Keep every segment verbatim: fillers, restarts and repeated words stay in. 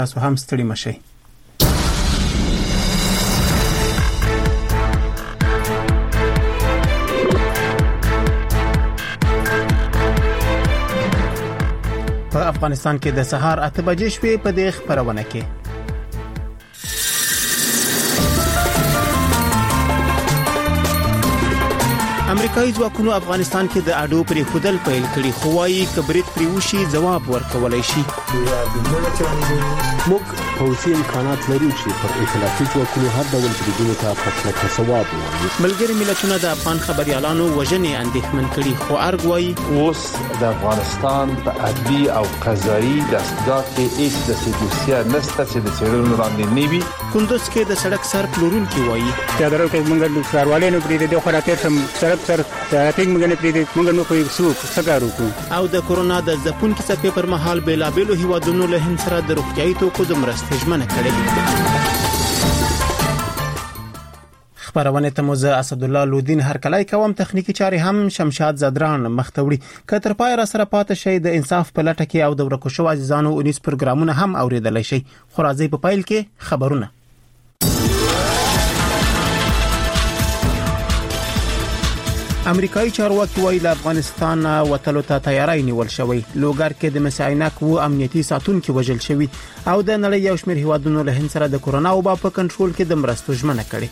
تاسو هم ستړي مشئ. په افغانستان کې د سهار اته بجې شوې په دې خبرونه کې امریکایي ځواکونو افغانستان کې د اډو پرې خودل پیل کړي خو وايي کبریت پریوشي جواب ورکولای شي. موږ پوځي امکانات لرو چې پر ائتلافي ځواکونو هر ډول بریدونو ته پټه ثواب وایي. ملګری ملتونه د افغان خبريالانو وژنې اندېښمن کړي خو ارګ وايي اوس د افغانستان په ادبي او قضایي دستګاه کې هیڅ د سیدوسیا نشته چې د څېړنو وړاندې نیوي. کندوز کې د سړک سر پلورونکي وايي دا درته موږ د ښاروالانو پرې د خراطر سم سړک سر ترافیک موږ نه پرې موږ نو کوي څوک څنګه وکړو. او د کورونا د ځپون کې څپې پر مهال بیلابېلو هیوادونو له هند سره د روغتیايي توکو د مرستې ژمنه کړې. خبرونه ته مو زه اسد الله لودین هرکلای کوم. تخنیکی چاري هم شمشاد زدران مختوړي. کتر پای را سره پات شي د انصاف په لټه کې او د ورکو شو عزیزانو اونیس پروګرامونه هم اوریدلای شي. خو راځي په پایل کې خبرونه. امریکایي چارواکي وايي له افغانستان وتلو ته تیاری نیول شوی. لوګر کې د مساینک وو امنیتي ساتونکو وژل شوی او د نړۍ یو شمېر هیوادونو له هند سره د کورونا وبا په کنټرول کې د مرستو ژمنه کړې.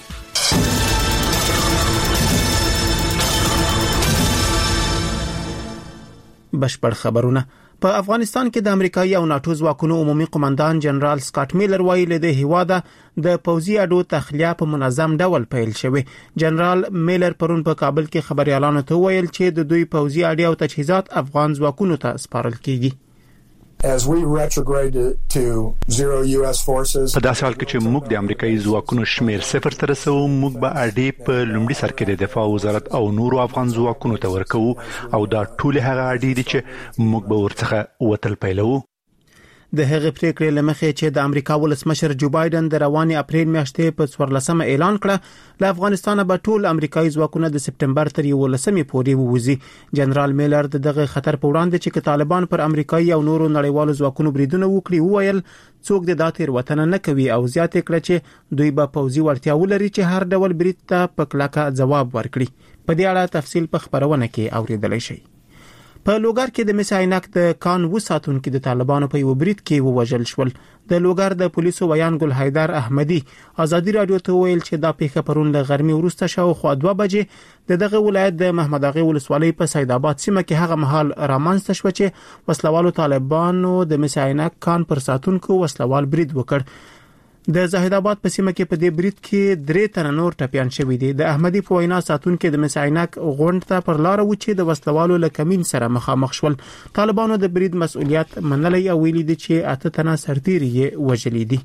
بشپړ خبرونه. په افغانستان کې د امریکایي او ناتو ځواکونو عمومي قومندان جنرال سکاټ میلر وایي له د هیواده د پوځي اډو تخلیه په منظم ډول پیل شوی. جنرال میلر پرون په کابل کې خبريالانو ته ویل چې د دوی پوځي اډې او تجهیزات افغان ځواکونو ته سپارل کیږي. As we retrograde to zero U S forces په داسې حال کې چې موږ د امریکایي ځواکونو شمیر صفر ته رسو موږ به اډې په لومړي سر کې د دفاع وزارت او نورو افغان ځواکونو ته ورکو او دا ټول هغه اډې دي چې موږ به ورڅخه وتل پیلو. د هغې پریکړې لمخې چې د امریکا ولسمشر جو بایدن د رواني اپریل میاشتې په څوارلسمه اعلان کړ له افغانستان به ټول امریکایي ځواکونه د سپټمبر تر یولسمې پورې ووځي. جنرال میلر دغه خطر په وړاندې چې طالبان پر امریکایي او نورو نړیوالو ځواکونو بریدونه وکړي وویل څوک د داتیر وطن نه کوي او زیات کړ چې دوی به پوځي وړتیا ولري چې هر ډول برید ته په کلکه جواب ورکړي. په دې اړه تفصیل په خبرونه کې اوریدلای شئ. په لوګر کې د مساینک د کان وساتونکو د طالبانو په یو برید کې ووژل شول. د لوګر د پولیسو ویان ګل حیدر احمدی ازادي رادیو ته ویل چې دا پیښه پرون له غرمې وروسته شاوخوا دوه بجې د دغه ولایت د محمد اغه ولسوالۍ په سید آباد سیمه کې هغه مهال رامنځته شو چې وسلوالو طالبانو د مساینک کان پر ساتونکو وسلوال برید وکړ. د زاهد آباد په سیمه کې په دې برید کې درې تنه نور ټپيان شوي دي. د احمدی په وینا ساتونکو د مساینک غونډ ته پر لار و چې د وسلوالو له کمین سره مخامخ شول. طالبانو د برید مسؤلیت منلې او ویلي دي چې اته تنه سرتیري وژلي دي.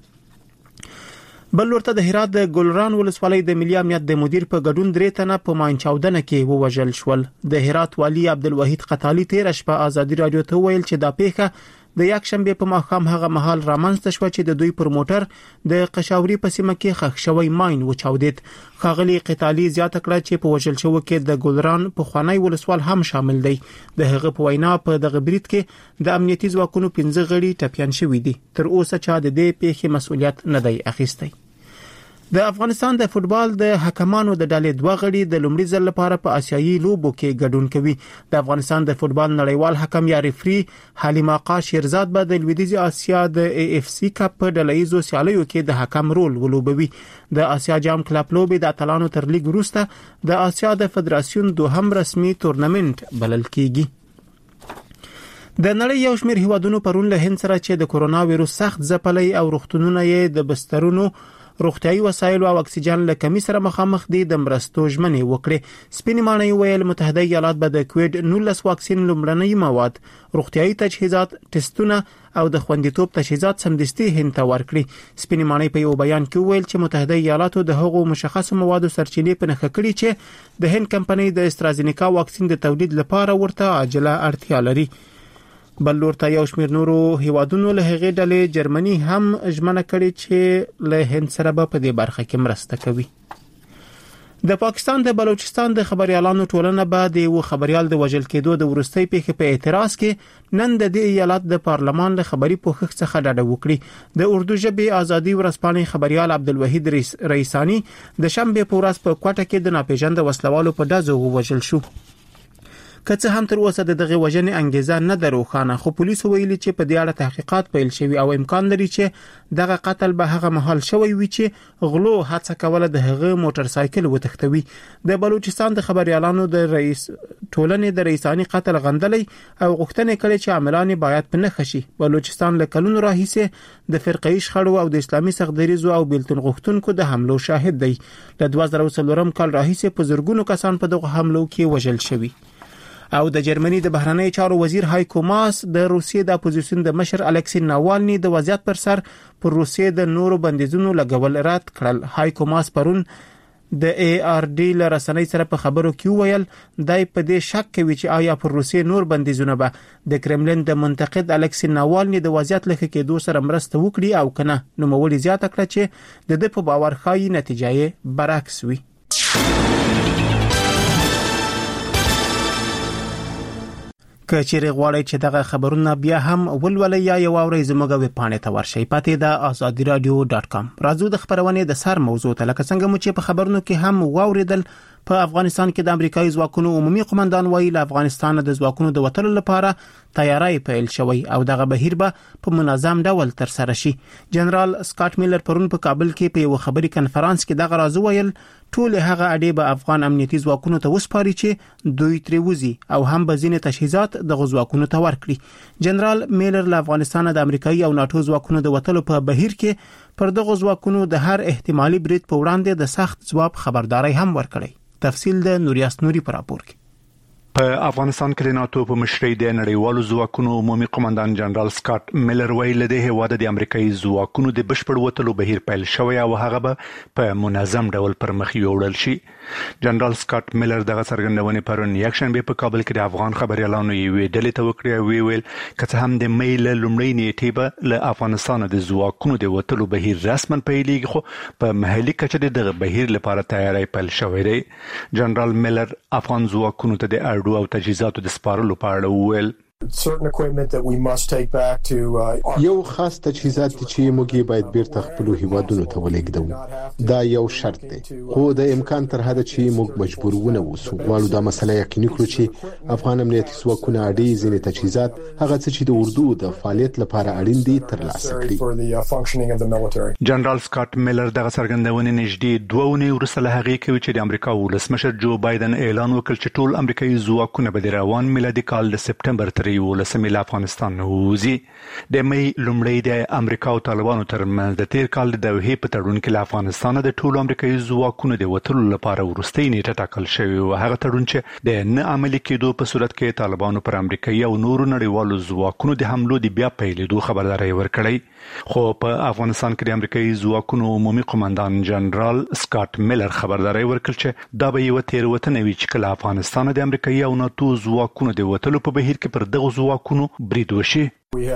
بل ورته د هرات د ګلران ولسوالۍ د ملي امنیت د مدیر په ګډون درې تنه په ماینچاودنه کې ووژل شول. د هرات والی عبدالوحید قطالي تیر شپه ازادي رادیو ته ویل چې دا پیښه د یک شنبه په ماښام هغه مهال رامنځته شو چې د دوی پر موټر د قشاوري په سیمه کې خښ شوی ماین وچاودید. خاغلی قطالي زیاته کړه چې په وژل شو کې د ګلران په خوانی ولسوال هم شامل دی. د هغه په وینا په دغه برید کې د امنیتي ځواکونو پنځه غړي ټپيان شوي دي. تر اوسه چا د دې پیښې مسؤلیت نه دی اخیستی. د افغانستان د فوتبال د حکمانو د ډلې دوه غړي د لومړي ځل لپاره په آسیایي لوبو کې ګډون کوي. د افغانستان د فوتبال نړیوال حکم یا ریفری حلیم آقا شیرزاد به د لویدیځ آسیا د ای اف سی کپ په ډلهیزو سیالیو کې د حکم رول ولوبوي. د آسیا جام کلب لوبې د اتلانو تر لیګ وروسته د آسیا د فدراسیون دوهم رسمي تورنمنت بلل کیږي. د نړۍ یو شمېر هیوادونو پرون له هند سره چې د کورونا وایروس سخت ځپلې او روغتونونه یې د بسترونو روغتيایي وسایل او اکسیجن له کمی سره مخامخ دي د مرستو ژمنې وکړي. سپینې ماڼۍ ویل متحده ایالات به د کووډ نولس واکسین لومړنی مواد روغتيایي تجهیزات ټیسټونه او د خوندیتوب تجهیزات سمدستي هند ته ورکړي. سپینې ماڼۍ په یو بیان کې ویل چې متحده ایالاتو د هغو مشخصو موادو سرچینې په نښه کړې چې د هند کمپنۍ د استرازینیکا واکسین د تولید لپاره ورته عاجله اړتیا لري. بل ورته یو شمېر نورو هیوادونو له هغې ډلې جرمني هم ژمنه کړې چې له هند سره به په دې برخه کې مرسته کوي. د پاکستان د بلوچستان د خبريالانو ټولنه به د یو خبريال د وژل کېدو د ورستۍ پیښې په اعتراض کې نن د دې ایالت د پارلمان له خبري پوښښ څخه ډډه وکړي. د اردو ژبې ازادي ورځپاڼې خبريال عبدالوحید رئیسانی د شنبه په ورځ په کوټه کې د ناپېژاند وسلوالو په ډزو وژل شو. که څه هم تر اوسه د دغه وژنې انګیزه نه دروخانه، خو پولیسو ویلي چې په دې اړه تحقیقات پیل شوي او امکان لري چې دغه قتل به هغه مهال شوی وي چې غلو هڅه کوله د هغه موټر سایکل وتښتوي. د بلوچستان د خبريالانو د رئیس ټولنې د رئیسانی قتل غندلې او غوښتنه کړې چې عاملان باید په نښه شي. بلوچستان له کلونو راهیسې د فرقه‌ای شخړو او د اسلامي سختدریزو او بیلتون غوښتونکو د حملو شاهد دی. له دوه زره څلورم کال راهیسې په زرګونو کسان په دغه حملو کې وژل شوي. او د جرمني د بهرنی چارو وزیر هایکو ماس د روسیې د اپوزیشن د مشر الکسی ناوالني د وضعیت پر سر پر روسیې د نورو بندیزونو لګول رد کړل. هایکو ماس پرون د ای آر ډي ل رسنۍ سره په خبرو کې ویل دای په دې شک کوي چې آیا پر روسیې نور بندیزونه به د کرملین د منتقد الکسی ناوالني د وضعیت لکه کېدو سره مرسته وکړي او کنه. نو مولي زیاته کړه چې د دې په باور خایي نتیجه یې برعکس وي. که چیرې غواړئ چې دغه خبرونه بیا هم ولولئ یا یو اورئ زموږ ویب پاڼې ته ورشئ، پاتې د آزادي رادیو ډاټ کام. راځو د خبرونې د سر موضوع ته. لکه څنګه مو چې په خبرونو کې هم واوریدل، په افغانستان کې د امریکایي ځواکونو عمومي قومندان وایي له افغانستان د ځواکونو د وټلو لپاره تیاری پیل شوی او دغه بهیر به په منظم ډول تر سره شي. جنرال سکاټ میلر پرون په کابل کې په یو خبري کانفرنس کې دغه راز ویل ټول هغه اډې به افغان امنیتي ځواکونو ته وسپاري چې دوی تری وزي او هم به ځینې تجهیزات د ځواکونو ته ورکړي. جنرال میلر له افغانستان د امریکایي او ناتو ځواکونو د وټلو په بهیر کې پر دغه ځواکونو د هر احتمالي برید په وړاندې د سخت ځواب خبرداري هم ورکړي. تفصیل د نوریاس نوري پر راپور کې. په افغانستان کې د ناتو په مشرۍ د نړیوالو ځواکونو عمومي قومندان جنرال سکاټ میلر ویل د هیواد د امریکایي ځواکونو د بشپړ وټلو بهیر پیل شوی او هغه به په منظم ډول پر مخ یوړل شي. جنرال سکاټ میلر دغه څرګندونې پرون یکشنبه په کابل کې د افغان خبريالانو یوې ډلې ته وکړې او ویل که څه هم د مې له لومړۍ نیټې به له افغانستان د ځواکونو د وټلو بهیر رسمن پیلېږي، خو په محلي کچه دغه بهیر لپاره تیاری پیل شوی دی. جنرال میلر افغان ځواکونو ته د او تجهیزاتو د سپارلو په اړه وویل certain equipment that we must take back to uh, یو خاص تجهیزات چې موږ باید بیرته خپل هیوادونو ته ولېږدو. دا یو شرط دی، خو د امکان تر حد چې موږ مجبور ونه اوسو. غواړو دا مسله یقیني کړو چې افغان امنیتي ځواکونه اړې ځینې تجهیزات هغه څه چې د اردو د فعالیت لپاره اړین دي ترلاسه کړي. جنرال سکاټ میلر دغه څرګندونې نږدې دوه اونۍ وروسته له هغې کوي چې د امریکا ولسمشر جو بایدن اعلان وکړ چې ټول امریکایي ځواکونه به د روان میلادي کال د سپټمبر تر یولسمې له افغانستان نه ووځي. د مې لومړی د امریکا او طالبانو ترمنځ د تیر کال د دوحې په تړون کې له افغانستان د ټولو امریکایي ځواکونو د وټلو لپاره وروستۍ نیټه ټاکل شوې و. هغه تړون چې د نه عملي کېدو په صورت کې طالبانو پر امریکایي او نورو نړیوالو ځواکونو د حملو د بیا پیلېدو خبرداري ورکړی. خو په افغانستان کې د امریکایي ځواکونو عمومي قومندان جنرال سکاټ میلر خبرداري ورکړ چې دا به یو تیروتنه وي چې کله افغانستان د امریکایي او ناتو ځواکونو د وټلو په بهیر کې پر دغه ځواکونو برید وشي.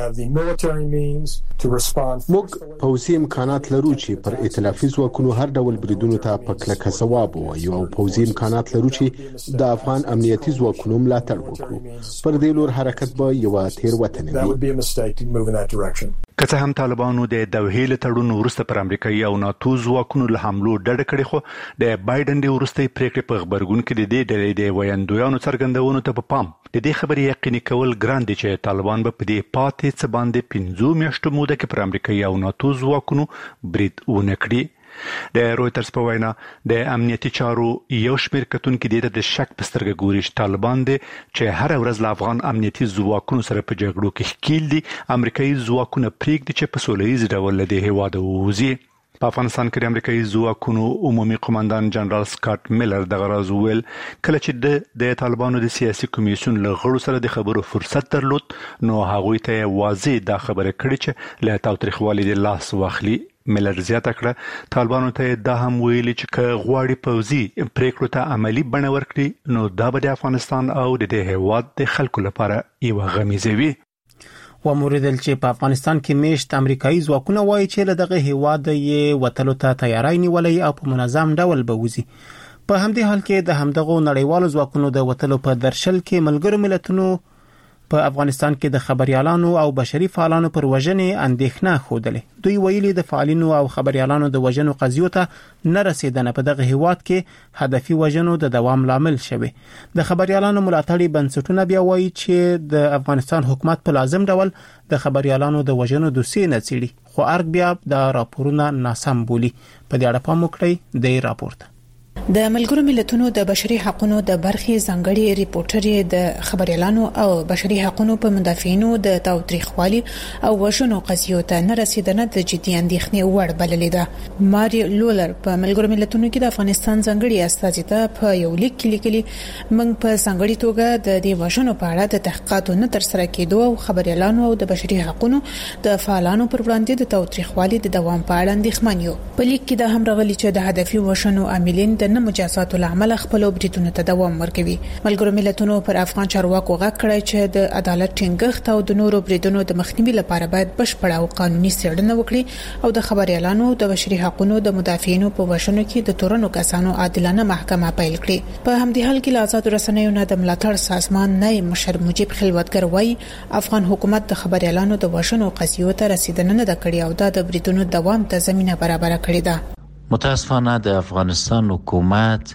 موږ پوځي امکانات لرو چې پر ائتلافي ځواکونو هر ډول بریدونو ته په کلکه ځواب ووایو او پوځي امکانات لرو چې د افغان امنیتي ځواکونو ملاتړ وکړو. پر دې لور حرکت به یو تیروتنه وي. که څه هم طالبانو د دوحې له تړون وروسته پر امریکایي او ناتو ځواکونو له حملو ډډه کړې، خو د بایدن د وروستۍ پریکړې په خبرګون کې د دې ډلې د ویاندویانو څرګندونو ته په پام د دې خبرې یقیني کول ګران دي چې طالبان به په دې پاتې څه باندې پنځو میاشتو موده کې پر امریکایي او ناتو ځواکونو برید ونه کړي. د رويټرز په وینا د امنیتي چارو یو شمېر کتونکو د د شک په سترګه ګوري چې طالبان دي چې هر ورځ له افغان امنیتي ځواکونو سره په جګړو کې ښکیل دي امریکایي ځواکونه پریږدي چې په سولهییز ډول له هیواده ووځي. په افغانستان کې د امریکایي ځواکونو عمومي قومندان جنرال سکاټ میلر دغه راز ویل کله چې د طالبانو د سیاسي کمیسیون له غړو سره د خبرو فرصت درلود نو هغوی ته واضح دا خبره کړې چې له تاوتریخوالي د لاس واخلي. میلر زیاته کړه طالبانو ته دا هم ویلي چې که غواړي پوځي پریکړو ته عملی بڼه ورکړي نو دا به د افغانستان او د دې هیواد د خلکو لپاره یو غمیزه وي. وموریدل چې په افغانستان کې میشت امریکایي ځواکونه وایي چې له دغه هیواد یې وټلو ته تیاری نیولې او په منظم ډول به وځي. په همدې حال کې د همدغو نړیوالو ځواکونو د وټلو په درشل کې ملګرو ملتونو په افغانستان کې د خبريالانو او بشري فعالانو پر وژنې اندېښنه خوده. دوی ویلي د فعالینو او خبريالانو د وژنو قضیو ته نه رسیدنه په دغه هیواد کې هدفي وژنو د دوام لامل شوه. د خبريالانو ملاتړي بنسټونه بیا وایي چې د افغانستان حکومت په لازم ډول د خبريالانو د وژنو دوسیې نه څېړي، خو ارګ بیا د راپورونو ناسم بولي. په دې اړه پام وکړئ د راپورته. د ملګرو ملتونو د بشري حقوقو د برخې ځانګړي ریپورټر د خبريالانو او بشري حقوقو په مدافعینو د تاوتریخوالي او وژنو قضیو ته نه رسیدنه د جدي اندېښنې وړ بللې ده. ماري لولر په ملګرو ملتونو کې د افغانستان ځانګړي استازي ته په یو لیک کې لیکلي، موږ په ځانګړي توګه د دې وژنو په اړه د تحقیقاتو نه تر سره کېدو او خبريالانو او د بشري حقوقو د فعالانو پر وړاندې د تاوتریخوالي د دوام په اړه اندېښمن یو. په لیک کې د هم راغلي چې د هدفي وژنو عاملین د نه مجازاتو لامل خپل بریټونو ته دوام ورکوي. ملګرو ملتونو پر افغان چارواکو غږ کړی چې د عدالت ټینګښت او د نورو بریټونو د مخنیوي لپاره باید بشپړه او قانوني څېړنه وکړي او د خبريالانو د بشري حقوقو د مدافعینو په وژنو کې د تورنو کسانو عادلانه محکمه پیل کړي. په همدې حال کې له آزاد رسنیو نه د ملاتړ سازمان نه مشر مجيب خلوتګر وایي افغان حکومت د خبريالانو د وژنو قضیو ته رسیدنه نه کړې او د بریټونو دوام ته زمينه برابر کړې ده. متاسفانه د افغانستان حکومت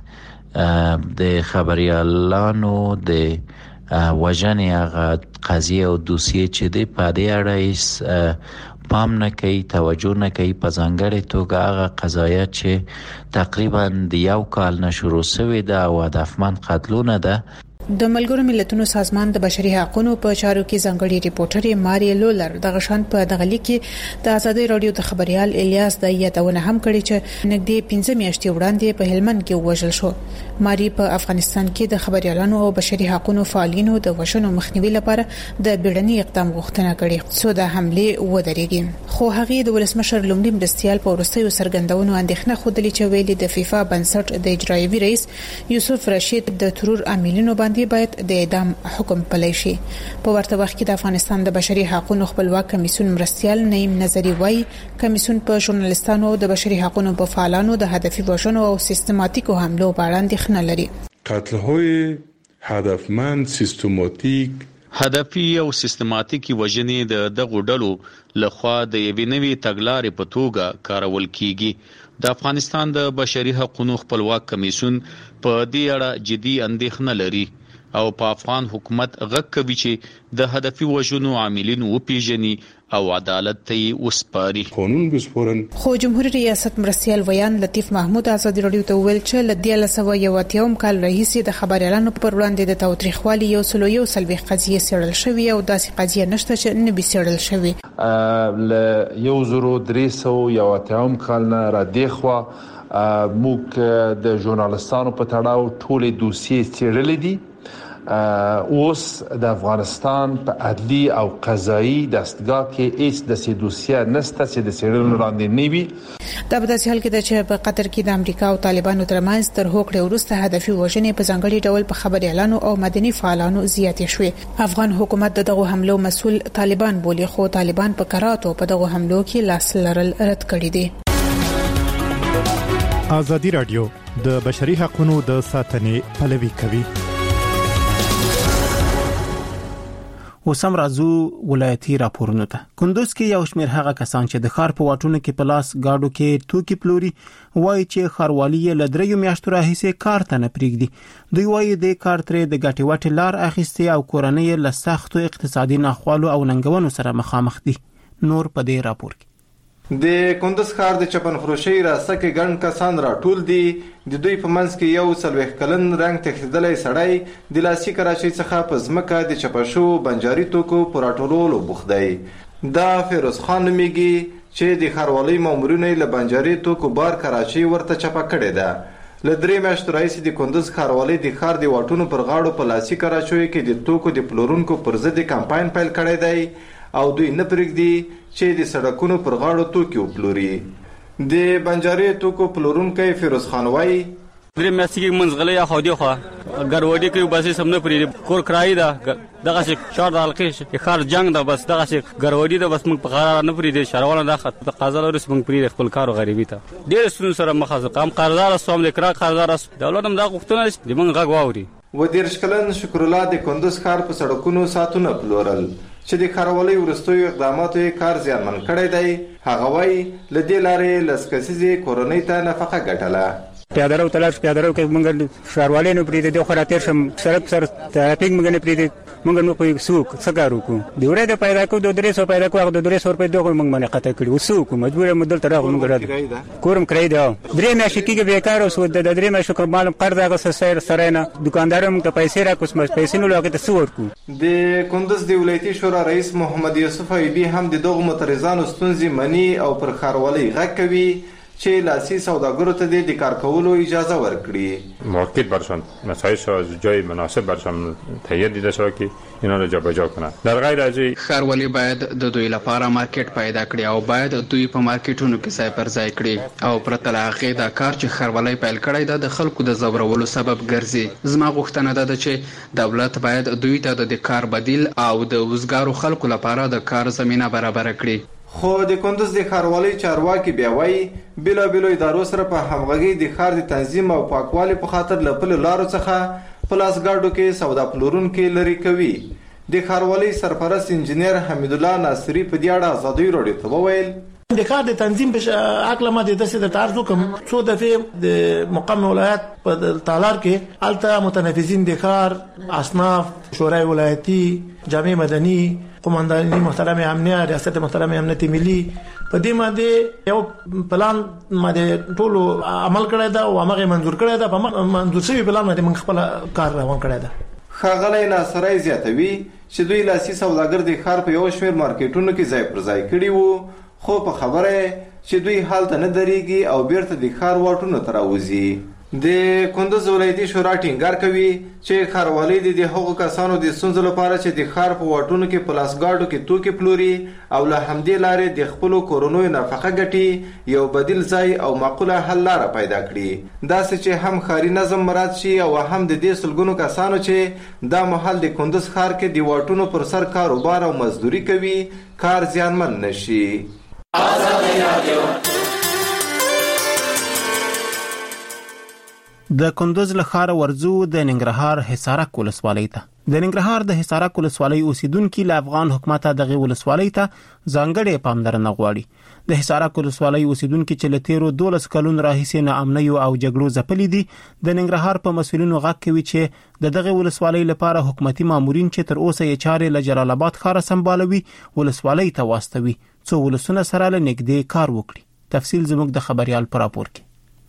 د خبريالانو د وژنې هغه قضیه او دوسیه چې د پادې اړه پام نه کوي، توجه نه کوي، په ځانګړي توګه هغه قضایا چې تقریبا د یو کال نه شروع شوې ده او هدفمند قتلونه ده. د ملګرو ملتونو سازمان د بشري حقوقو په چارو کې ځانګړي ریپورټر ماري لولر دغه شان په دغه لیک کې د ازادي رادیو د خبريال الیاس د یادونه هم کړې چې نږدې پنځه میاشتې وړاندې په هلمند کې وژل شو. ماري په افغانستان کې د خبريالانو او بشري حقوقو فعالینو د وژنو مخنیوي لپاره د بیړني اقدام غوښتنه کړې څو د حمله ودرېږي، خو هغه د ولسمشر لومړي مرستيال په ورستیو سرګندونو اندېښنه خوده چې ویلي د فیفا بنسټ د اجرایوي رئیس یوسف رشید د ترور عاملینو باندې باید د اعدام حکم پلی شي. په ورته وخت کې د افغانستان د بشري حقوقو خپلواک کمیسیون مرستيال نعیم نظری وایي کمیسیون په ژورنالیستانو او د بشري حقوقو په فعالانو د هدفي وژنو او سیستماتیکو حملو په اړه اندېښنه لري. قتل‌های هدفمند، سیستماتیک، هدفي او سیستماتیکي وژنې د دغو ډلو لخوا د یوې نوې تګلارې په توګه کارول کیږي. د افغانستان د بشري حقوقو خپلواک کمیسیون په دې اړه جدي اندېښنه لري او په افغان حکومت غږ کوي چې د هدفي وژنو عاملین وپیژني او عدالت ته وسپاري. قانون بسپارن. خو جمهوریت ریاست مرستيال ویان لطیف محمود آزادي رادیو ته ویل چې لدې لسو یو اتیوم کال رئیس د خبريالانو پر وړاندې د تاوتریخوالي یو سلو یو سلوي قضیه سړل شوی او داسې قضیه نشته چې نه به سړل شوی. ل یو زرو درې سو یو اتیوم کال نه را دیخوا موږ د ژورنالستانو په تړاو ټولې دوسیې څېړلې دي. اوس د افغانستان په عدلي او قضایي دستګاه کې هیڅ د سیدوسیا نسته چې د سیرل وړاندې نه وي. دا په داسې حال کې ده چې په قطر کې د امریکا او طالبانو ترمنځ تر هوکړې وروسته هدفي وژنې په ځانګړي ډول په خبريالانو او مدني فعالانو زیاتې شوې. افغان حکومت دغه حملو مسول طالبان بولي، خو طالبان په کراتو په دغه حملو کې لاس لرل رد کړی دي. آزادي رادیو د بشري حقوقو د ساتنې پلوي کوي. وسم راځو ولایتي راپورونو ته. کندوز کې یو شمېر هغه کسان چې د ښار په واټونو کې پلاس گاډو کې توکي پلوري وایي چې ښاروالي له دریو میاشتو راهیسې کار ته نه پریږدي. دوی وایي د کار ترې د ګټې وټې لار اخیستي او کورنۍ له سختو اقتصادي ناخوالو او ننګونو سره مخامخ دي. نور په دې راپور کې د کندوز ښار د چپن فروشي راسته کې ګڼ کسان راټول دي. د دوی په منځ کې یو څلوېښت کلن رنګ تښتېدلی سړی د لاسي کراچۍ څخه په ځمکه د چپه شوو بنجاري توکو په راټولولو بوخت دی. دا فیروز خان نومیږي چې د ښاروالۍ مامورینو له بنجاري توکو بار کراچۍ ورته چپه کړې ده. له درې میاشتو راهیسې د کندوز ښاروالۍ د ښار د واټونو پر غاړو په لاسي کراچیو کې د توکو د پلورونکو پر ضد کمپاین پیل کړی دی او دوی نه پرېږدي چې د سړکونو پر غاړو توکي وپلوري. د بنجاري توکو پلورونکی فیروز خان وایي درې میاشتې کې منځغلې یا خودي خو ګروډي کې بس سم نه پری کور کرای دا دغه چې شار د حلقې خار جنگ دا بس دغه چې ګروډي دا بس موږ په قرار نه پری دي شروال دا خط قضا لري موږ پری خپل کار او غریبي ته ډېر ستونزې سره مخ ځو قام قرضدار سوم د کرا قرضدار دولت هم دا غوښتنه دي موږ غږ واوري. و دیرش کلن شکر الله د کندوز ښار په سړکونو ساتونه پلورل چې د ښاروالۍ وروستیو اقداماتو یې کار زیانمن کړی دی. هغه وایي له دې لارې لس کسیزې کورنۍ ته نفقه ګټله. پیاده رو تلاش پیاده رو کې موږ ښاروالۍ نه پریږدي د خراتیر شم سړک سر ټرافیک موږ نه پریږدي موږ نو په سوق څنګه وکړو د وړې د پیدا کو د درې سو پیدا کو د درې سو روپۍ دوه موږ باندې قطع کړو سوق مجبور مدل تر هغه موږ راځو کورم کرای دی درې میاشتې کې بیکار اوسو د درې میاشتې کوم معلوم قرض هغه سره سره نه دکاندار موږ ته پیسې را کوم پیسې نو لګه ته سور کو. د کندوز د ولایتي شورا رئیس محمد یوسف ایبی هم د دغه معترضانو ستونزې مني او پر ښاروالۍ غږ کوي چې لاسي سوداګرو ته د کار کولو اجازه ورکړي. مارکت برشان مسایش را از جای مناسب برشان تهیه دیده شود که اینا رو جابجا کنن. در غیر از این ښاروالۍ باید د دوی لپاره مارکت پیدا کړي او باید دوی په مارکټونو کې ځای پر ځای کړي او پرته له هغې دا کار چې ښاروالۍ پیل کړی دا د خلکو د ځورولو سبب ګرځي. زما غوښتنه ده چې دولت باید دوی ته د کار بدیل او د وزګارو خلکو لپاره د کار زمینه برابر کړي. خو د کندوز د ښاروالۍ چارواکي بیا وایي بېلا بېلو ادارو سره په همغږۍ د ښار د تنظیم او پاکوالي په خاطر له پلو لارو څخه په لاسګاډو کې سودا پلورونکي لرې کوي. د ښاروالۍ سرپرست انجینیر حمیدالله ناصري په دې اړه ازادۍ راډیو ته وویل د کار د تنظیم په عقل ما د داسې د تعرض کوم څو دفعه د مقام ولایت په تالار کې الته متنفذین د کار اصناف شورای ولایتي جامع مدني قومانداني محترم امنیه ریاست محترم امنیت ملي په دې باندې یو پلان باندې ټول عمل کړی دا او هغه منظور کړی دا په منظور شوی پلان باندې موږ خپل کار روان کړی دا. ښاغلی ناصری زیاتوي چې دوی لاسي سوداګر د ښار په یو شمېر مارکیټونو کې ځای پر ځای کړي وو خو په خبره چې دوی هلته نه درېږي او بیرته د ښار واټونو ته راوځي. د کندوز ولایتي شورا ټینګار کوي چې ښاروالۍ د هغو کسانو د ستونزو لپاره چې د ښار په واټونو کې په لاسګاډو کې توکي پلوري او له همدې لارې د خپلو کورنیو نفقه ګټي یو بدیل ځای او معقوله حل لاره پیدا کړي داسې چې هم ښاري نظم مراعات شي او هم د دې سلګونو کسانو چې دا مهال د کندوز ښار کې د واټونو پر سر کاروبار او مزدوري کوي کار زیانمن نشي. د کندوز له ښاره ورځو د ننګرهار حصارک ولسوالۍ ته. د ننګرهار د حصارک ولسوالۍ اوسیدونکو له افغان حکومت دغه ولسوالۍ ته ځانګړې پاملرنه غواړي. د حصارک ولسوالۍ اوسیدونکو چې له تیرو دولس کلونو راهیسې ناامنۍ او جګړو ځپلي دي د ننګرهار په مسؤلینو غږ کوي چې د دغه ولسوالۍ لپاره حکومتي مامورین چې تر اوسه یې چارې له جلال آباد ښاره سمبالوي ولسوالۍ ته واستوي څو ولسونه سره له نږدې کار وکړي. تفصیل زموږ د خبريال پر راپور کې.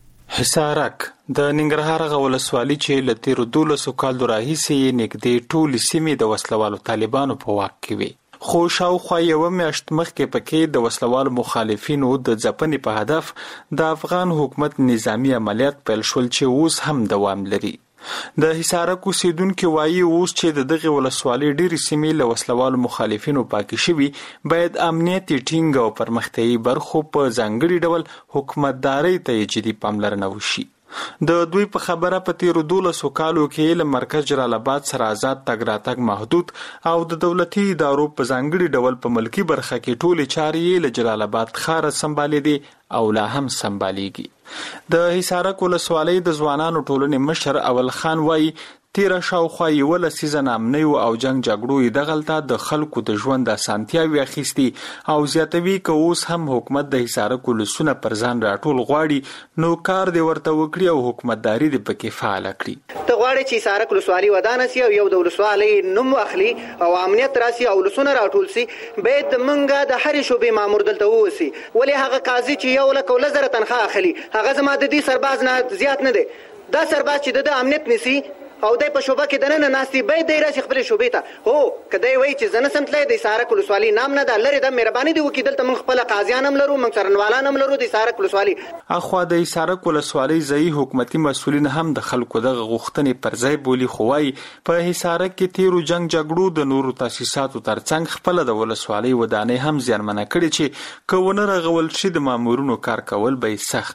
حصارک د ننګرهار غو ولسوالۍ چې له تیرو دولسو کالو راهیسې نږدې ټول سیمې د وسلوالو طالبانو په واک کې وي خو شاوخوا یو میاشت مخکې پکې د وسلوالو مخالفینو د ځپنې په هدف د افغان حکومت نظامی عملیات پیل شول چې اوس هم دوام لري. د حصارک اوسیدونکو وایي اوس چې د دغه ولسوالۍ ډېری سیمې له وسلوالو مخالفینو پاکې شوي باید امنیت ټینګ او پرمختیایي برخو په ځانګړي ډول حکومتدارۍ ته جدي پاملرنه وشي. د دوی په خبره په تیرو دولسو کالو کې له مرکز جلال آباد سره آزاد تګ راتګ محدود او د دولتي ادارو په ځانګړي ډول په ملکی برخه کې ټولې چارې له جلال آباد ښاره سمبالې دي او لا هم سمبالېږي. د حصارک ولسوالۍ د ځوانانو ټولنې مشر اول خان وایي تیره شاوخوا یوه لسیزه ناامنیو او جنګ جګړو یې دغلته د خلکو د ژوند اسانتیاوې اخیستي او زیاتوي که اوس هم حکومت د حصارک ولسونه پر ځان راټول غواړي نو کار دې ورته وکړي او حکومتداري دې پکې فعاله کړي. ته غواړې چې حصارک ولسوالۍ ودانه سي او یو د ولسوالۍ نوم واخلي او امنیت راسي او ولسونه راټول سي باید موږ د هرې شوبې مامور دلته ووسي. ولې هغه قاضي چې یو لک او لس زره تنخواه اخلي هغه زما د دې سرباز نه زیات نه دی. دا سرباز چې د امنیت نیسي او دای په شوبه کې دنه ناستي به د راشي خپل شوبې ته هو کدی وای چې زنه سمتلې د حصارک ولسوالۍ نام نه د لری د مهرباني دی وکیل ته من خپل قاضیان هم لرو من سرنوالان هم لرو د حصارک ولسوالۍ. اخوا د حصارک ولسوالۍ ځای حکومتي مسؤلین هم د خلکو د غوښتنې پر ځای بولی خوای په حصارک کې تیرو جنگ جګړو د نورو تاسیساتو ترڅنګ خپل د ولسوالۍ ودانې هم زیانمنه کړي چې کونه رغول شي د مامورونو کار کول به سخت وي.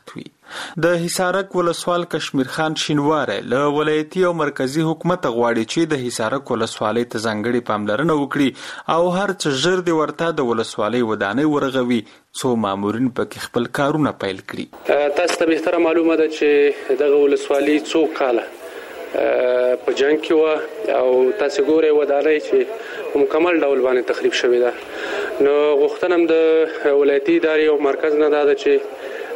د حصارک ولسوال کشمیر خان شینواره له ولایتي او مرکزی حکومت غواړي چې د حصارک ولسوالۍ ته ځانګړي پاملرنه وکړي او هر څه ژر دی ورته د ولسوالۍ ودانۍ ورغوي څو مامورین پکې خپل کارونه پیل کړي. تاسو ته به معلومه ده چې دغه ولسوالۍ څو کاله په جنگ کې و او تاسو ګورئ ودانۍ چې مکمل ډول باندې تخریب شوې ده. نو غوښتنه د ولایتي ادارې او مرکز نه ده چې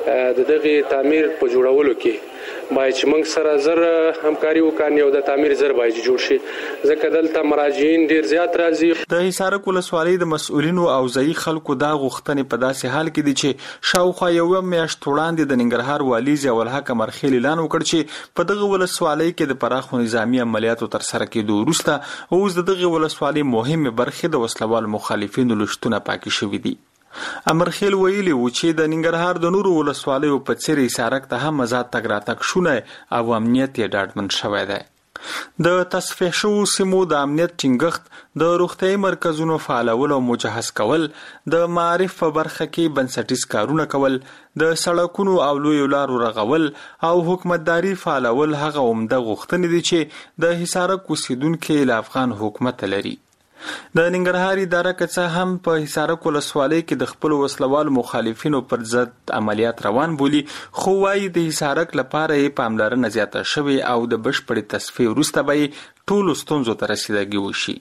د دغه تعمیر په جوړولو کې باید چې موږ سره زر همکاري وکړو او د تعمیر زر باید جوړ شي ځکه دلته مراجعین ډیر زیات راځي. د حصارک ولسوالۍ د مسؤلینو او ځایي خلکو دا غوښتنې په داسې حال کې دي چې شاوخوا یو میاشت وړاندې د ننګرهار والي ضیاء الحق مرخیل اعلان وکړ چې په دغه ولسوالۍ کې د پراخو نظامی عملیاتو تر سره کېدو وروسته اوس د دغه ولسوالۍ مهمه برخه د وسلوال مخالفینو لشتونه پاکي شوې دي. امرخیل ویلي و چې د ننګرهار د نورو ولسوالیو په څیر حصارک ته هم آزاد تګ راتګ شونه او امنیت یې ډاډمن شوی دی. د تصفیه شوو سیمو د امنیت ټینګښت، د روغتیايي مرکزونو فعالول او مجهز کول، د معارف په برخه کې بنسټیز کارونه کول، د سړکونو او لویو لارو رغول او حکومتداري فعالول هغه عمده غوښتنې دي چې د حصارک اوسیدونکي له افغان حکومت لري. د ننګرهار اداره که هم په حصارک ولسوالۍ کې د خپل وسلوال مخالفینو پر ضد عملیات روان بولي، خو وايي د حصارک لپاره یې پاملرنه زیاته شوې او د بشپړې تصفیې وروسته به یې ټولو ستونزو ته رسیدګي وشي.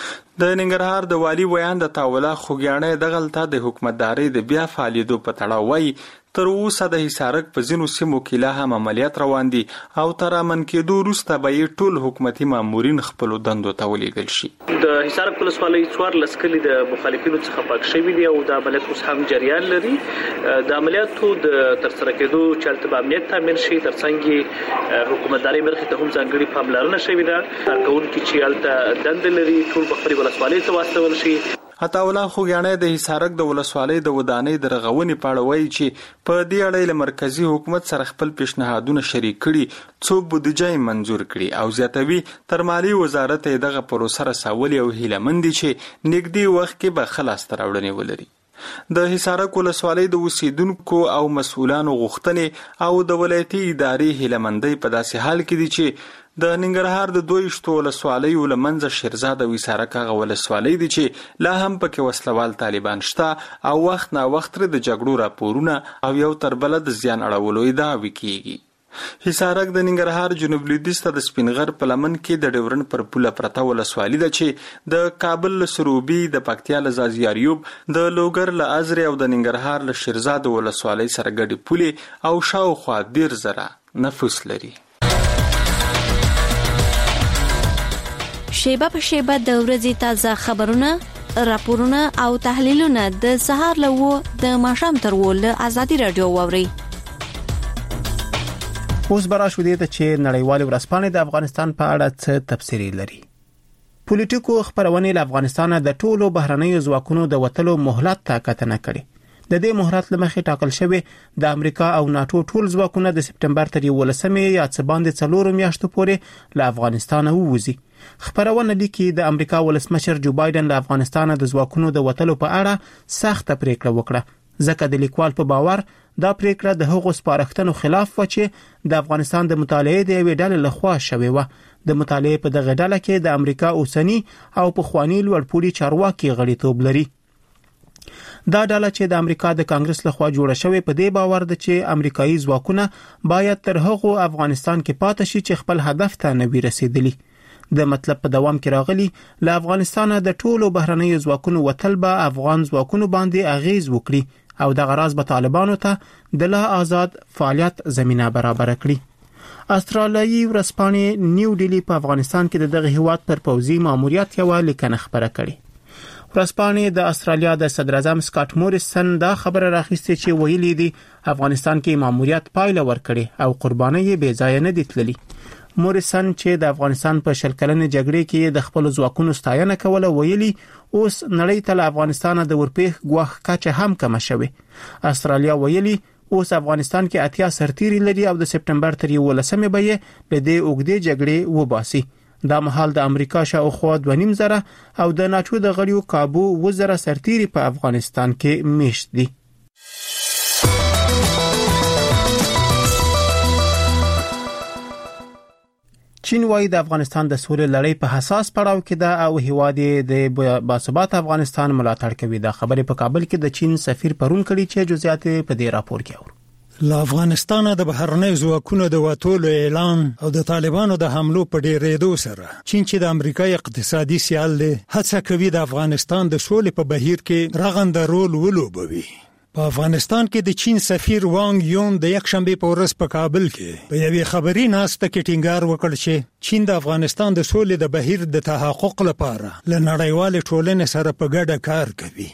د ننګرهار د والي ویان د تاوله خوږیاڼۍ دغلته د حکومتدارۍ د بیا فعالیدو په تړاو وایي تر اوسه د حصارک په ځینو سیمو کې لا هم عملیات روان دي او تر امن کېدو وروسته به یې ټول حکومتي مامورین خپلو دندو ته ولېږل شي. د حصارک ولسوالۍ څوارلس کلي د مخالفینو څخه پاک شوي دي او د عملیات اوس هم جریان لري. د عملیاتو د ترسره کېدو چې هلته به امنیت تامین شي، ترڅنګ یې حکومتدارۍ برخې ته هم ځانګړې پاملرنه شوې ده. کارکوونکي چې هلته دندې لري ټول به خپلې ولسوالۍ ته واستول شي. عطاالله خوږیاڼۍ د حصارک د ولسوالۍ د ودانۍ د رغونې په اړه وایي چې په دې اړه له مرکزی حکومت سره خپل پیشنهادونه شریک کړي، څو بودیجه یې منظور کړي او زیاتوي تر مالی وزارت یې دغه پروسه رسولې او هیله مند دي چې نږدې وخت کې به ښه لاسته راوړنې ولري. د حصارک ولسوالۍ د اوسیدونکو او مسؤلانو غوښتنې او د ولایتي ادارې هیلهمندۍ په داسې حال کې دي چې د ننګرهار د دویشتو ولسوالیو له منځه شیرزاد او حصارک هغه ولسوالۍ دي چې لا هم پکې وسلوال طالبان شته او وخت نا وخت د جګړو راپورونه او یو تر بله د زیان اړولو ادعاوې کیږي. حصارک د ننګرهار جنوب لویدیځ ته د سپینغر په لمن کې د ډیورن پر پوله پرته ولسوالي ده چې د کابل له سروبي، د پکتیا له ځاځیاریوب، د لوګر له ازرې او د ننګرهار له شیرزاد ولسوالۍ سره ګډې پولې او شاوخوا ډیر زره نفوس لري. شیبه په شیبه د ورځې تازه خبرونه، راپورونه او تحلیلونه د سهار له و د ماښام تر و له ازادي رادیو واوري. اوس برا شو دي چې نړیوال ورځپاڼې د افغانستان په اړه څه تفسیری لري. پولیټیکو خبرونه له افغانستان د ټولو بهرنیو ځواکونو د وټلو مهلت طاقت نه کړي. د دې مهلت لمخې ټاکل شوی د امریکا او ناتو ټول ځواکونه د سپټمبر تر یولسمې یا څه باندې څلور میاشتو پورې له افغانستان ووځي. خبرونه لیکي د امریکا ولسمشر جو بایدن له افغانستان د ځواکونو د وټلو په اړه سخت پریکړه وکړه، ځکه د لیکوال په باور دا پریکړه د هغو سپارښتنو خلاف و چې د افغانستان د مطالعې د یوې ډلې لخوا شوې و. د مطالعې په دغه ډله کې د امریکا اوسنی او پخوانی لوړپوړي چارواکي غړیتوب لري. دا ډله چې د امریکا د کانګرس لخوا جوړه شوې په دې باور ده چې امریکایي ځواکونه باید تر هغو افغانستان کې پاتې شي چې خپل هدف ته نه وي رسیدلي. د مطلب په دوام کې راغلي له افغانستان د ټولو بهرنیو ځواکونو وتل به افغان ځواکونو باندې اغیز وکړي او د غراض به طالبانو ته د لا آزاد فعالیت زمينه برابر کړي. استرالیایي ورځپاڼې نیو ډیلی په افغانستان کې د دغه هیواد پر پوځي ماموریت یو لیکنه خبره کړې. ورځپاڼې د استرالیا د صدر اعظم سکاټ موریسن دا خبره راخیستې چې ویلي دي افغانستان کې ماموریت پایله ورکړي او قرباني بې ځای نه دي تللي. موریسن چې د افغانستان په شل کلنې جګړې کې د خپل ځواکونو ستاینه کوله ویلي اوس نړۍ ته له افغانستان د ورپېخ ګواښ کچه هم کم شوه. استرالیا ویلي اوس افغانستان کې اتیا سرتیري لري او د سپټمبر تر یولسمې به یې له دې اوږدې جګړې وباسي. دا مهال د امریکا شاوخوا دوه نیم زره او د ناتو د غړیو کابو وزره سرتیري په افغانستان کې میشت دي. چین وايي د افغانستان د سولې لړۍ په حساس پړاو کې ده او هیواد د باثبات افغانستان ملاتړ کوي. دا خبرې په کابل کې د چین سفیر پرون کړي چې جزئیات په دې راپور کې اورو. له افغانستان د بهرنۍ ځواکونو د وټولو اعلان او د طالبانو د حملو په ډیرېدو سره چین چې د امریکا اقتصادي سیال دی هڅه کوي د افغانستان د سولې په بهیر کې رغنده رول ولوبوي. په افغانستان کې د چین سفیر وانګ یون د یک شنبه په ورځ په کابل کې په یوې خبري ناسته کې ټینګار وکړ چې چین د افغانستان د سولې د بهیر د تحقق لپاره له نړیوال ټولنې سره په ګډه کار کوي.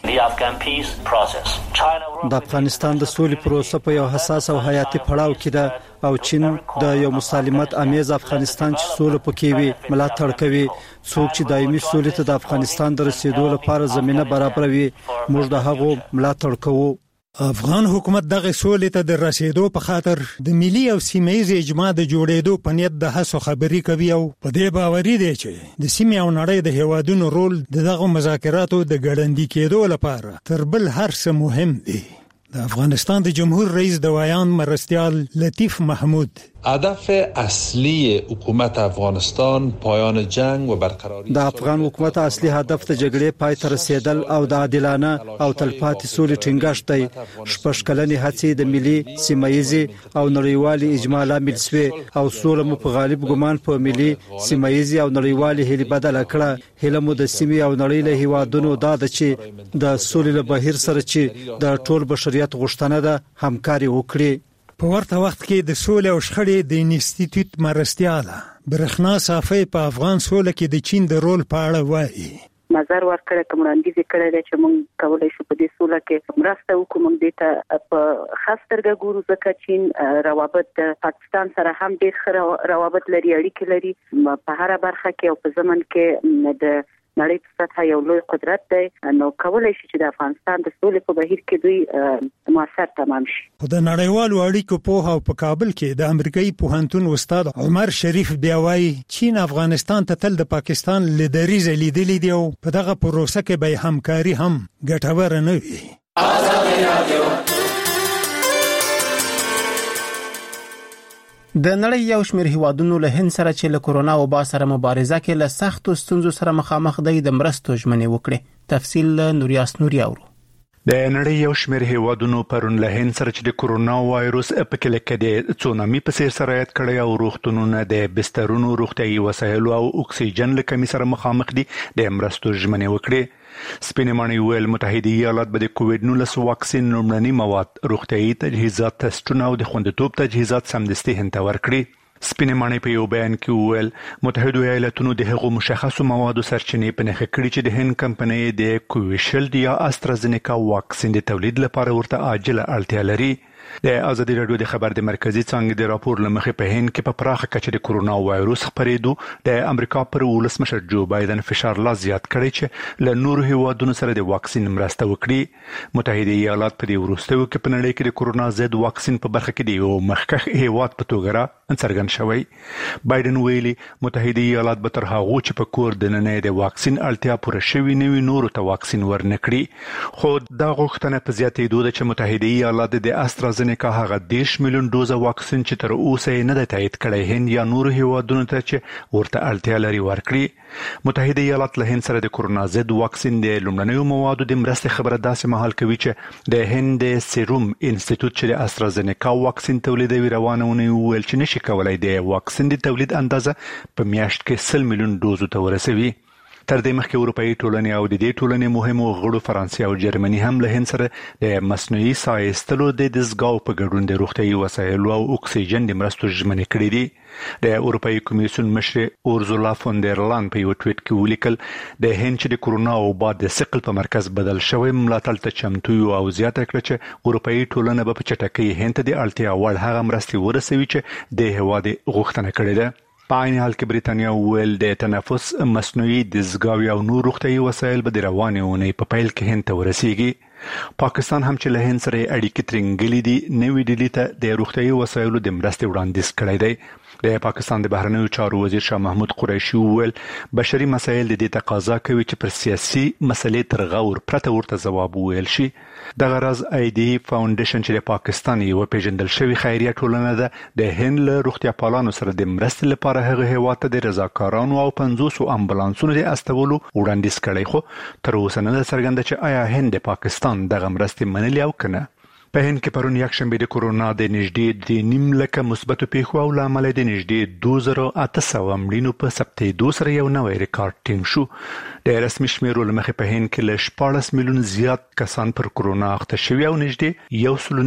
د افغانستان د سولې پروسه په یو حساس او حیاتي پړاو کې ده او چین د یو مسالمت امیز افغانستان چې سولې پکې وي ملاتړ کوي. څوک چې دایمي سولې ته د افغانستان د رسیدو لپاره زمينه برابروي موږ د هغو ملاتړ کوو. افغان حکومت دغه سولې ته د رسیدو په خاطر د ملي او سیمه‌یز اجماع د جوړېدو په نیت د هڅو خبري کوي او په دې باوري دی چې د سیمې او نړۍ د هیوادونو رول دغه مذاکراتو د ګړندۍ کېدو لپاره تر بل هر څه مهم دی. د افغانستان د جمهور رئیس د وایان مرستیال لطیف محمود هدف اصلی حکومت افغانستان پایان جنگ و برقراری د افغان حکومت اصلي هدف د جګړې پای ته رسیدل او د عادلانه او تلپاتې سولې ټینګښت دی. شپږ کلنې هڅې د ملي سیمه‌یزي او نړیوالي اجماع لامل شوې او سوله مو په غالب ګمان په ملي سیمه‌یزي او نړیوالي هلي بدل کړه. هله مو د سیمې او نړۍ له هیوادونو دا د چې د سولې له بهیر سره چې د ټول بشریت غوښتنه ده همکاري وکړي. په ورته وخت کې د سولې او شخړې د انسټیټیوټ مرستیاله برخنا صافی په افغان سولې کې د چین د رول په اړه وایي. نظر ورکړه کوم وړاندیز کړی چې موږ کولای شو په دې سوله کې مرسته وکړو. موږ دې ته په خاص سترګه ګورو ځکه چین روابط د پاکستان سره هم ډېر ښه روابط لري، اړیکې لري په هر برخه کې او په ضمن کې د نړۍ په سطح یو لوی قدرت دی. نو کولای شي چې د افغانستان د سولې په بهیر کې دوی موثر تمام شي. خو د نړیوالو اړیکو په او په کابل کې د امریکایي پوهنتون استاد عمر شریف بیا وایي چین افغانستان ته تل د پاکستان لیدریزه لیدلې دی او په دغه پروسه کې به همکاري هم ګټوره نه وي. د نړۍ یو شمېر هیوادونو له هند سره چې له کورونا وبا سره مبارزه کې له سختو ستونزو سره مخامخ دي د مرستو ژمنې وکړي. تفصیل نوریاس نوري اورو. د نړۍ یو شمېر هیوادونو پرون له هند سره چې د کورونا وایروس په کې لکه د تسونامي په څیر سرایت کړی او روغتونونه د بسترونو روغتيایي وسایل او اکسیجن له کمی سره مخامخ دي د مرستو ژمنې وکړي. سپینمانی ویل متحده ایالات به د کووډ نولس واکسین لومړني مواد روغتيایي تجهیزات تستونه او د خوندیتوب تجهیزات سمدستي هند ته ورکړي. سپینمانی په یو بیان کې ویل متحده ایالاتونو د هغو مشخصو موادو سرچینې په نښه کړې چې د هند کمپنۍ د کوویشیلډ یا استرازینیکا واکسین د تولید لپاره ورته عاجله اړتیا لري. د ازادي رادیو د خبر د مرکزی څنګه د راپور لمخې په هند کې په پراخه کچه د کورونا وایروس خپرېدو د امریکا پر ولسمشر جو بایدن فشار لا زیات کړی چې له نورو هیوادونو سره د واکسین مرسته وکړي. متحده ایالات په دې وروستیو کې په نړۍ کې د کورونا ضد واکسین په برخه کې دی او مخکخ هیواد په توګه را څرګند شوی. بایدن ویلي متحده ایالات به تر هغه چې په کور د نننې د واکسین اړتیا پوره شوی نوي نورو ته واکسین ورنکړي. خو دا غوښتنه په زیاتېدو ده چې متحده ایالات د استرازینیکا هغه دیش میلیون دوزه واکسین چې تر اوسه نه د تایید کړی هند یا نورو هیوادونو ته چې ورته اړتیا لري ورکړي. متحده ایالات له هند سره د کورونا ضد واکسین د لومړنیو موادو د مرستې خبره داسې مهال کوي چې د هند د سیروم انسټیټیوټ چې د استرازینیکا واکسین تولیدوي روانونه ویل چې نشي کولای د واکسین د تولید اندازه په میاشت کې سل میلیون دوزو ته ورسوي. تر دې مخکې اروپאי ټولنې او د دې ټولنې مهمو غړو فرانسې او جرمني هم له هند سره د مصنوعي ساه ایستلو د دستګاو په ګډون د روغتيایي وسایلو او اکسیجن د مرستو ژمنې کړې دي. د اروپאי کمیسیون مشر اورزولا فون در لان په یو ټویټ کې ولیکل د هند چې د کورونا او بعد د ثقل په مرکز بدل شوی ملاتړ ته چمتو او زیاته کړ چې اروپאי ټولنه به په چټکۍ هند ته د اړتیا وړ هغه مرستې ورسوي چې د هواد غوښتنه کړې ده. په عین حال کې بریتانیا ویل د تنفس مصنوعي دستګاوې او نور روغتيایي وسایل به د روانې اونۍ په پیل کې هند ته ورسیږي. پاکستان هم چې له هند سره اړیکې ترنګلې دي نوې ډیلي ته د روغتيایي وسایلو د مرستې وړاندیز کړی دی. د پاکستان د بهرنیو چارو وزیر شاه محمود قریشي وویل بشري مسایل د دې تقاضا کوي چې پر سیاسي مسلې تر غور پرته ورته ځواب وویل شي. د غرض اي دي فاونډیشن چې د پاکستان یو پیژندل شوی خیریه ټولنه ده د هند له روغتیا پالانو سره د مرستې لپاره هغه هیواد ته د رضاکارانو او پنځوس امبولانسونو د استولو وړاندیز کړی، خو تر اوسه نه څرګنده چې آیا هند د پاکستان دغه مرستې منلي او کنه. په هند کې پرون یکشنبه د کورونا د نږدې د نیم لکه مثبتو پیښو او له امله د نږدې دوه زره اته سوه مړینو په ثبتېدو سره یو نوی ریکارډ ټینګ شو. د رسمي شمیرو له مخې په هند کې له شپاړس میلیون زیات کسان پر کورونا اخته شوي او نږدې یو سل